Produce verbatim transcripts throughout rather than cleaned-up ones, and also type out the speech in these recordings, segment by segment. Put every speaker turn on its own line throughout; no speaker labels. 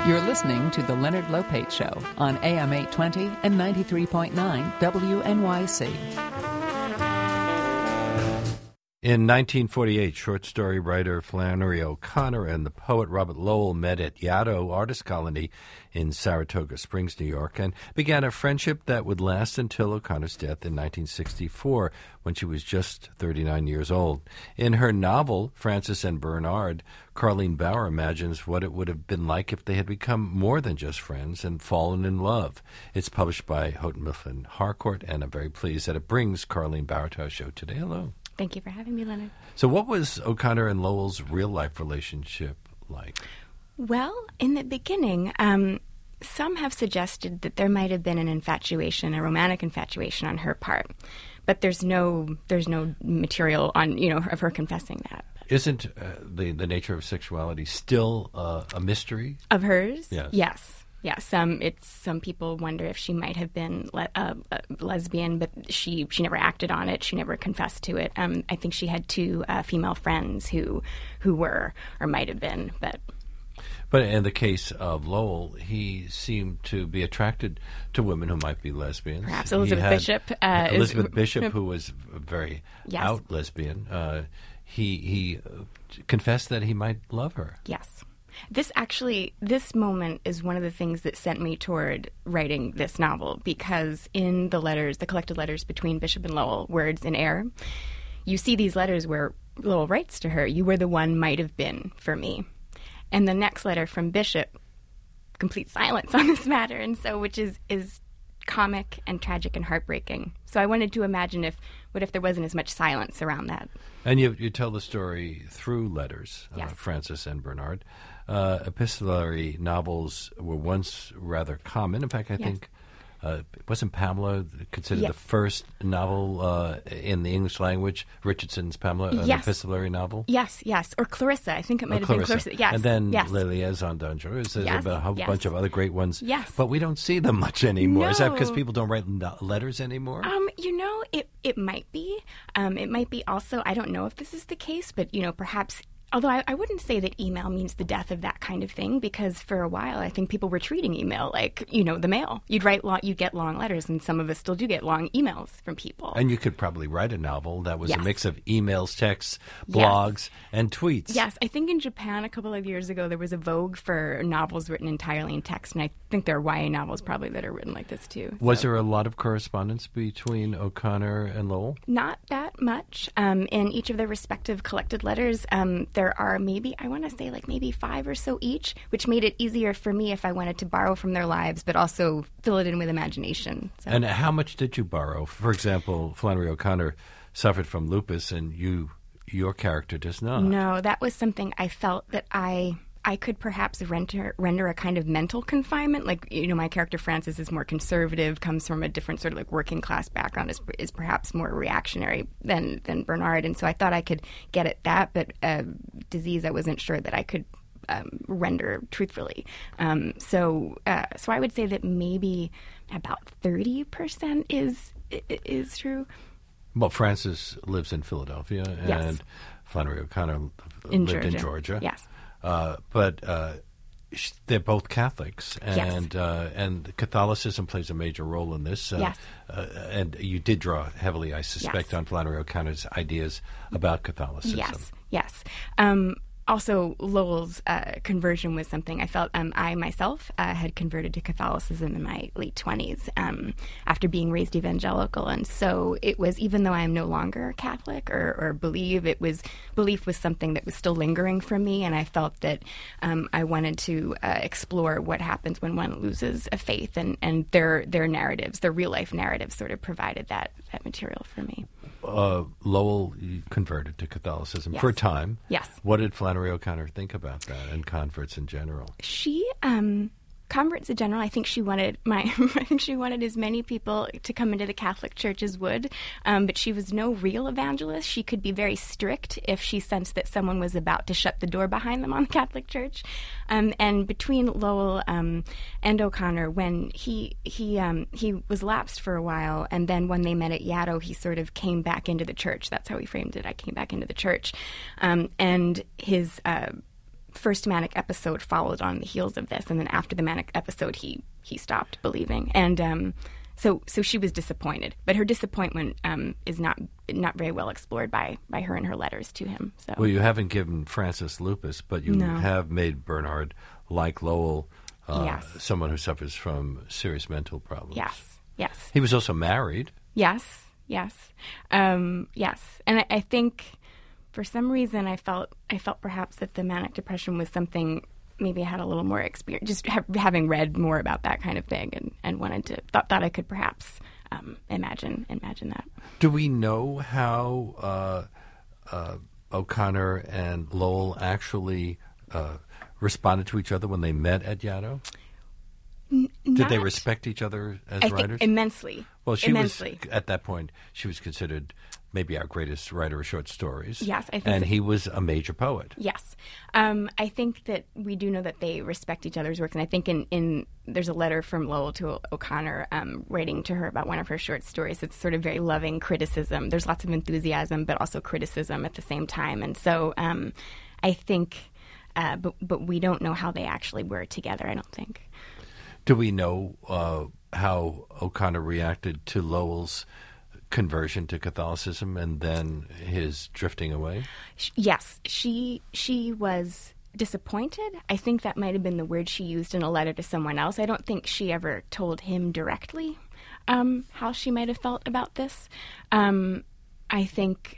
You're listening to The Leonard Lopate Show on A M eight twenty and ninety-three point nine W N Y C.
In nineteen forty-eight, short story writer Flannery O'Connor and the poet Robert Lowell met at Yaddo Artist Colony in Saratoga Springs, New York, and began a friendship that would last until O'Connor's death in nineteen sixty-four, when she was just thirty-nine years old. In her novel, Frances and Bernard, Carlene Bauer imagines what it would have been like if they had become more than just friends and fallen in love. It's published by Houghton Mifflin Harcourt, and I'm very pleased that it brings Carlene Bauer to our show today. Hello.
Thank you for having me, Leonard.
So what was O'Connor and Lowell's real-life relationship like?
Well, in the beginning, um, some have suggested that there might have been an infatuation, a romantic infatuation on her part. But there's no there's no material on, you know, of her confessing that.
Isn't uh, the, the nature of sexuality still uh, a mystery?
Of hers?
Yes.
Yes. Yes, um, it's some people wonder if she might have been le- uh, uh, lesbian, but she she never acted on it. She never confessed to it. Um, I think she had two uh, female friends who who were or might have been, but.
But in the case of Lowell, he seemed to be attracted to women who might be lesbians.
Perhaps Elizabeth Bishop.
Uh, Elizabeth
is,
Bishop, who was a very
yes.
out lesbian. Uh, he he confessed that he might love her.
Yes. This actually, this moment is one of the things that sent me toward writing this novel, because in the letters, the collected letters between Bishop and Lowell, Words in Air, you see these letters where Lowell writes to her, "You were the one might have been for me." And the next letter from Bishop, complete silence on this matter, and so which is is comic and tragic and heartbreaking. So I wanted to imagine if what if there wasn't as much silence around that.
And you you tell the story through letters,
yes.
uh, Frances and Bernard. Uh, epistolary novels were once rather common. In fact, I
yes.
think, uh, wasn't Pamela considered
yes.
the first novel uh, in the English language, Richardson's Pamela, an
yes.
epistolary novel?
Yes, yes. Or Clarissa. I think it might
or
have
Clarissa.
been Clarissa. Yes.
And then
yes.
Les Liaisons Dangereuses. There's
yes.
a whole
yes.
bunch of other great ones.
Yes.
But we don't see them much anymore.
No.
Is that because people don't write no- letters anymore?
Um, you know, it, it might be. Um, it might be also, I don't know if this is the case, but, you know, perhaps... Although I, I wouldn't say that email means the death of that kind of thing, because for a while I think people were treating email like, you know, the mail. You'd write long, you'd get long letters, and some of us still do get long emails from people.
And you could probably write a novel that was
yes.
a mix of emails, texts, blogs,
yes.
and tweets.
Yes, I think in Japan a couple of years ago there was a vogue for novels written entirely in text, and I think there are Y A novels probably that are written like this too.
Was
so.
there a lot of correspondence between O'Connor and Lowell?
Not that much. Um, in each of their respective collected letters, um, there are maybe, I want to say like maybe five or so each, which made it easier for me if I wanted to borrow from their lives, but also fill it in with imagination. So.
And how much did you borrow? For example, Flannery O'Connor suffered from lupus, and you, your character does not.
No, that was something I felt that I... I could perhaps render, render a kind of mental confinement. Like, you know, my character Frances is more conservative, comes from a different sort of like working class background, is, is perhaps more reactionary than, than Bernard. And so I thought I could get at that, but uh, disease I wasn't sure that I could um, render truthfully. Um, so uh, so I would say that maybe about thirty percent is is true.
Well, Frances lives in Philadelphia, and
yes.
Flannery O'Connor
in
lived
Georgia.
in Georgia.
Yes.
Uh, but uh, sh- they're both Catholics, and
yes.
uh, and Catholicism plays a major role in this. Uh,
yes.
Uh, and you did draw heavily, I suspect,
yes.
on Flannery O'Connor's ideas about Catholicism.
Yes, yes. Um, also, Lowell's uh, conversion was something I felt um, I myself uh, had converted to Catholicism in my late twenties um, after being raised evangelical. And so it was, even though I am no longer Catholic or, or believe, it was, belief was something that was still lingering for me. And I felt that um, I wanted to uh, explore what happens when one loses a faith, and, and their their narratives, their real life narratives sort of provided that, that material for me.
Uh, Lowell converted to Catholicism
yes.
for a time.
Yes.
What did Flannery O'Connor think about that and converts in general?
She, um, converts in general, I think she wanted my, I think she wanted as many people to come into the Catholic Church as would, um, but she was no real evangelist. She could be very strict if she sensed that someone was about to shut the door behind them on the Catholic Church. Um, and between Lowell um, and O'Connor, when he he um, he was lapsed for a while, and then when they met at Yaddo, he sort of came back into the church. That's how he framed it. I came back into the church, um, and his. Uh, first manic episode followed on the heels of this, and then after the manic episode, he he stopped believing, and um, so so she was disappointed. But her disappointment um, is not not very well explored by by her in her letters to him. So
well, you haven't given Frances lupus, but you
No.
have made Bernard, like Lowell, uh,
Yes.
someone who suffers from serious mental problems.
yes, yes,
He was also married.
yes, yes, um, yes, and I, I think for some reason I felt I felt perhaps that the manic depression was something. Maybe I had a little more experience, just ha- having read more about that kind of thing, and, and wanted to thought thought I could perhaps um, imagine imagine that.
Do we know how uh, uh, O'Connor and Lowell actually uh, responded to each other when they met at Yaddo?
N-
Did they
not-
respect each other as
I
writers?
think immensely.
well, she
immensely.
was at that point. She was considered maybe our greatest writer of short stories.
Yes, I think
and
so.
he was a major poet.
Yes. Um, I think that we do know that they respect each other's work. And I think in, in there's a letter from Lowell to O'Connor um, writing to her about one of her short stories. It's sort of very loving criticism. There's lots of enthusiasm, but also criticism at the same time. And so um, I think, uh, but, but we don't know how they actually were together, I don't think.
Do we know uh, how O'Connor reacted to Lowell's conversion to Catholicism and then his drifting away?
Sh- Yes, she she was disappointed. I think that might have been the word she used in a letter to someone else. I don't think she ever told him directly um, how she might have felt about this. Um, I think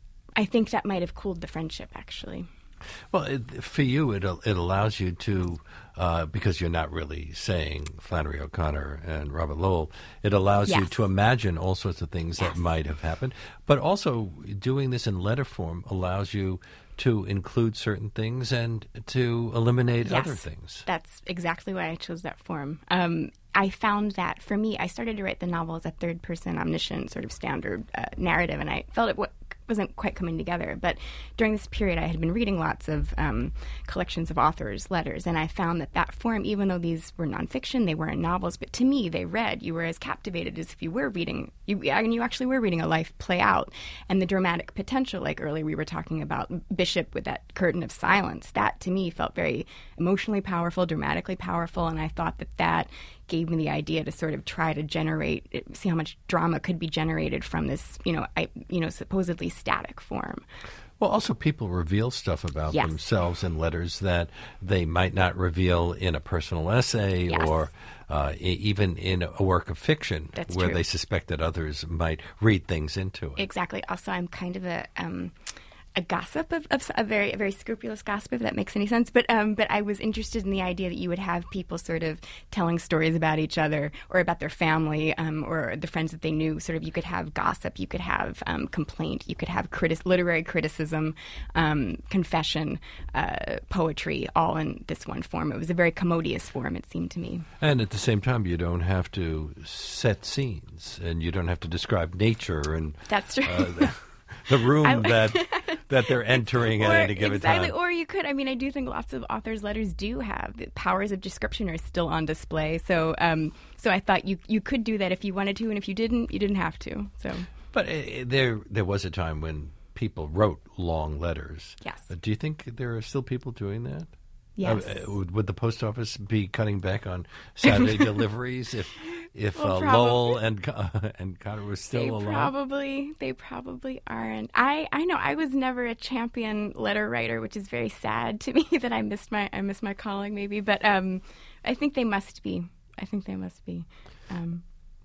I think that might have cooled the friendship, actually.
Well, it, for you, it it allows you to, uh, because you're not really saying Flannery O'Connor and Robert Lowell, it allows you
Yes.
to imagine all sorts of things that
Yes.
might have happened. But also, doing this in letter form allows you to include certain things and to eliminate
Yes,
other things.
That's exactly why I chose that form. Um, I found that for me, I started to write the novel as a third-person omniscient sort of standard uh, narrative, and I felt it w- wasn't quite coming together. But during this period, I had been reading lots of um, collections of authors' letters, and I found that that form, even though these were nonfiction, they weren't novels, but to me, they read. You were as captivated as if you were reading, you, and you actually were reading a life play out. And the dramatic potential, like earlier we were talking about Bishop with that curtain of silence, that to me felt very emotionally powerful, dramatically powerful, and I thought that that gave me the idea to sort of try to generate, see how much drama could be generated from this, you know, I, you know, supposedly static form.
Well, also people reveal stuff about
Yes.
themselves in letters that they might not reveal in a personal essay
Yes.
or uh, e- even in a work of fiction
That's
where
true.
they suspect that others might read things into it.
Exactly. Also, I'm kind of a um, a gossip of, of a very a very scrupulous gossip, if that makes any sense. But um, but I was interested in the idea that you would have people sort of telling stories about each other or about their family um, or the friends that they knew. Sort of, you could have gossip, you could have um, complaint, you could have criti- literary criticism, um, confession, uh, poetry, all in this one form. It was a very commodious form, it seemed to me.
And at the same time, you don't have to set scenes and you don't have to describe nature and
That's true.
uh, the, the room
I-
that that they're entering at
Or-
any given
exactly.
time.
Or you could, I mean, I do think lots of authors' letters do have the powers of description are still on display. So, um, so I thought you you could do that if you wanted to, and if you didn't, you didn't have to. So,
But uh, there there was a time when people wrote long letters.
Yes.
Uh, do you think there are still people doing that?
yes.
Uh, uh, would, would the post office be cutting back on Saturday deliveries if if
Well,
uh,
probably.
Lowell and uh, and Connor were still
they
alive?
probably they probably aren't. I, I know I was never a champion letter writer, which is very sad to me that I missed my I missed my calling maybe. But um, I think they must be. I think they must be. Um,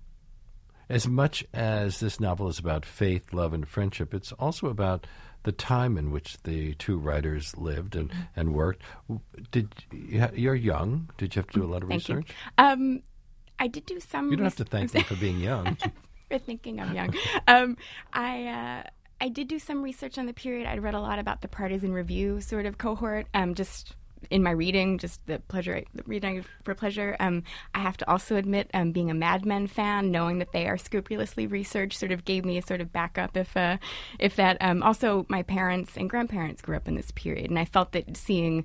As much as this novel is about faith, love, and friendship, it's also about the time in which the two writers lived and, and worked. Did you ha- you're young? Did you have to do a lot of
thank
research?
you. Um, I did do some.
You don't have to
res-
thank me for being young.
for thinking I'm young. Um, I uh, I did do some research on the period. I'd read a lot about the Partisan Review sort of cohort, um, just in my reading, just the pleasure, the reading for pleasure. Um, I have to also admit, um, being a Mad Men fan, knowing that they are scrupulously researched, sort of gave me a sort of backup. If uh, if that um, also my parents and grandparents grew up in this period, and I felt that seeing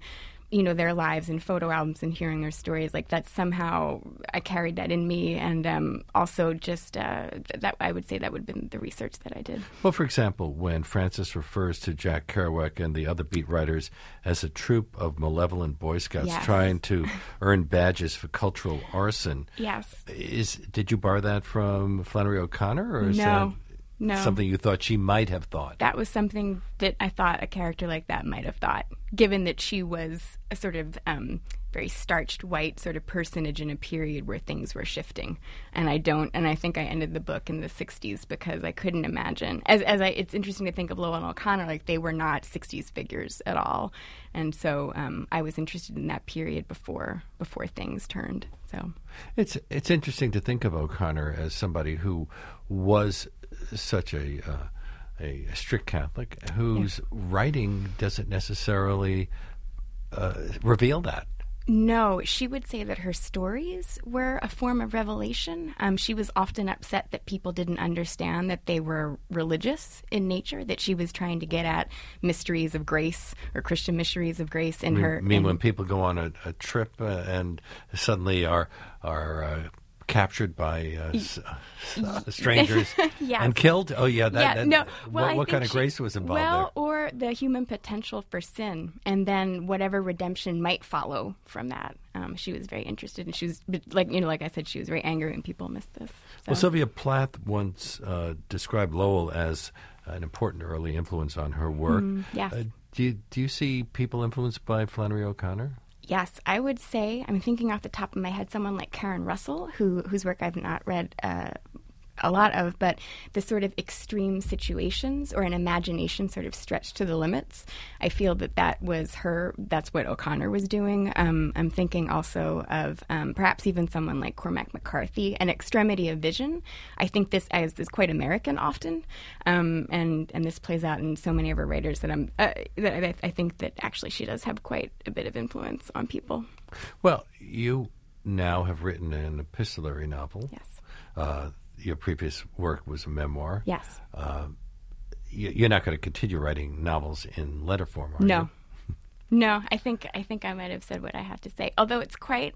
you know, their lives in photo albums and hearing their stories, like that somehow I carried that in me. And um, also just uh, that I would say that would have been the research that I did.
Well, for example, when Frances refers to Jack Kerouac and the other beat writers as a troop of malevolent Boy Scouts
Yes.
trying to earn badges for cultural arson,
Yes.
is did you borrow that from Flannery O'Connor, or is
No.
that
No.
something you thought she might have thought?
That was something that I thought a character like that might have thought, given that she was a sort of um, very starched white sort of personage in a period where things were shifting. And I don't, and I think I ended the book in the sixties because I couldn't imagine. As as I, it's interesting to think of Lowell and O'Connor, like they were not sixties figures at all. And so um, I was interested in that period before before things turned. So
It's it's interesting to think of O'Connor as somebody who was such a uh, a strict Catholic whose yeah. writing doesn't necessarily uh, reveal that.
No, she would say that her stories were a form of revelation. Um, she was often upset that people didn't understand that they were religious in nature, that she was trying to get at mysteries of grace or Christian mysteries of grace in
I mean,
her.
I mean,
in,
when people go on a, a trip uh, and suddenly are are uh, captured by uh, s- uh, strangers
Yes.
and killed? Oh, yeah. That,
yeah,
that,
no. Well,
what
I
what
think
kind of
she-
grace was involved
well,
there?
or the human potential for sin, and then whatever redemption might follow from that. Um, she was very interested, and she was but like you know, like I said, she was very angry when people missed this. So.
Well, Sylvia Plath once uh, described Lowell as an important early influence on her work.
Mm, yes.
Uh, do you, do you see people influenced by Flannery O'Connor?
Yes, I would say, I'm thinking off the top of my head, someone like Karen Russell, who whose work I've not read uh, a lot of, but the sort of extreme situations or an imagination sort of stretched to the limits. I feel that that was her, that's what O'Connor was doing. Um, I'm thinking also of um, perhaps even someone like Cormac McCarthy, an extremity of vision. I think this is, is quite American often, um, and, and this plays out in so many of her writers that, I'm, uh, that I, I think that actually she does have quite a bit of influence on people.
Well, you now have written an epistolary novel.
Yes.
Uh, your previous work was a memoir.
Yes.
Uh, you, you're not going to continue writing novels in letter form, are
No.
you?
No, I think I think I might have said what I had to say. Although it's quite,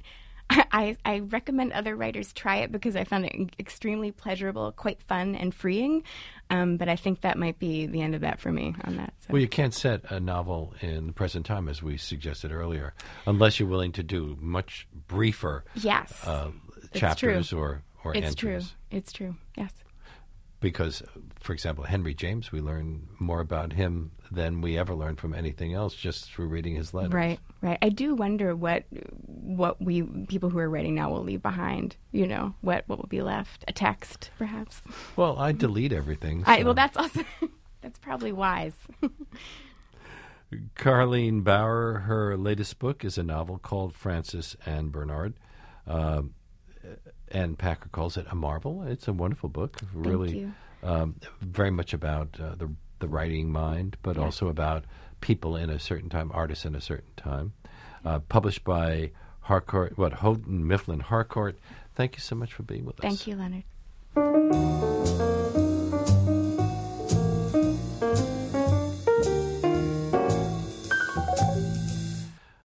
I, I recommend other writers try it because I found it extremely pleasurable, quite fun and freeing. Um, but I think that might be the end of that for me on that. So.
Well, you can't set a novel in the present time, as we suggested earlier, unless you're willing to do much briefer
Yes,
uh,
it's
chapters
true.
or, or
It's
entries.
true. It's true. Yes.
Because, for example, Henry James, we learn more about him than we ever learned from anything else just through reading his letters.
Right, right. I do wonder what what we people who are writing now will leave behind. You know, what what will be left? A text, perhaps.
Well, I delete everything.
I,
so-
well, that's also that's probably wise.
Carleen Bauer, her latest book is a novel called Frances and Bernard. Um, Ann Packer calls it a marvel. It's a wonderful book, really
you.
Um, very much about uh, the the writing mind, but
Yes.
also about people in a certain time, artists in a certain time. Uh, published by Harcourt, what, Houghton Mifflin Harcourt. Thank you so much for being with us.
Thank you, Leonard.